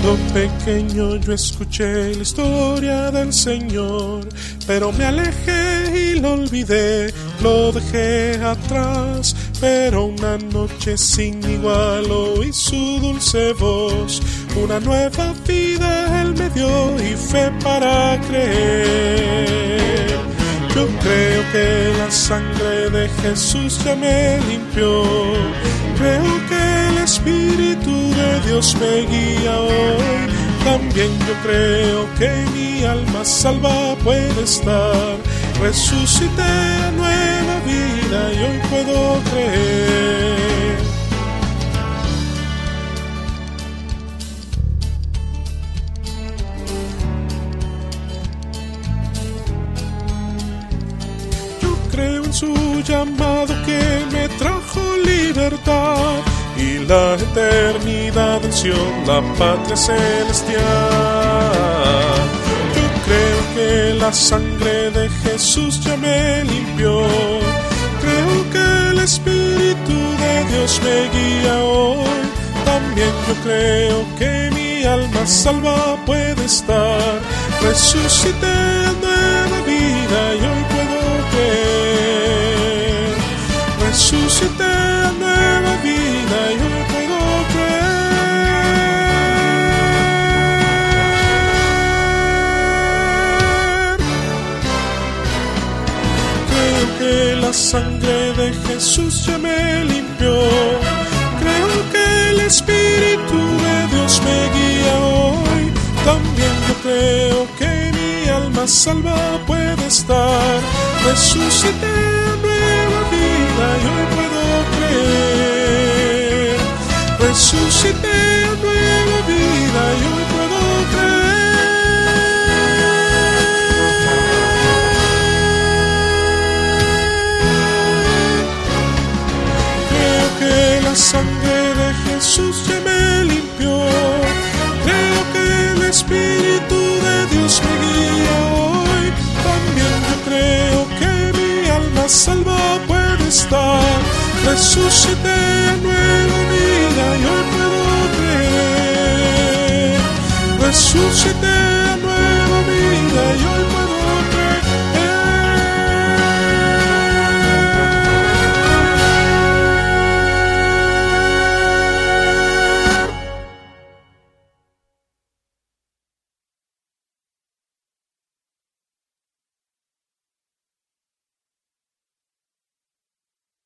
Cuando pequeño yo escuché la historia del Señor, pero me alejé y lo olvidé, lo dejé atrás. Pero una noche sin igual oí su dulce voz, una nueva vida Él me dio y fe para creer. Yo creo que la sangre de Jesús ya me limpió, creo que el Espíritu de Dios me guía hoy. También yo creo que mi alma salva puede estar. Resucité a nueva vida y hoy puedo creer. Yo creo en su llamado que me trajo libertad y la eternidad en Sion, la patria celestial. Yo creo que la sangre de Jesús ya me limpió, creo que el Espíritu de Dios me guía hoy. También yo creo que mi alma salva puede estar. Resucité a nueva vida y hoy puedo creer. Resucité a nueva vida y hoy puedo creer. Creo que la sangre de Jesús ya me limpió, creo que el Espíritu de Dios me guía hoy. También yo creo que mi alma salva puede estar. Resucité a nueva vida y hoy puedo creer. Resucité a nueva vida y hoy puedo creer. Creo que la sangre de Jesús ya me limpió, creo que el Espíritu de Dios me guía hoy. También yo creo que mi alma salva puede estar. Resucité a nueva vida y hoy puedo creer. Resucité a nueva vida y hoy puedo creer.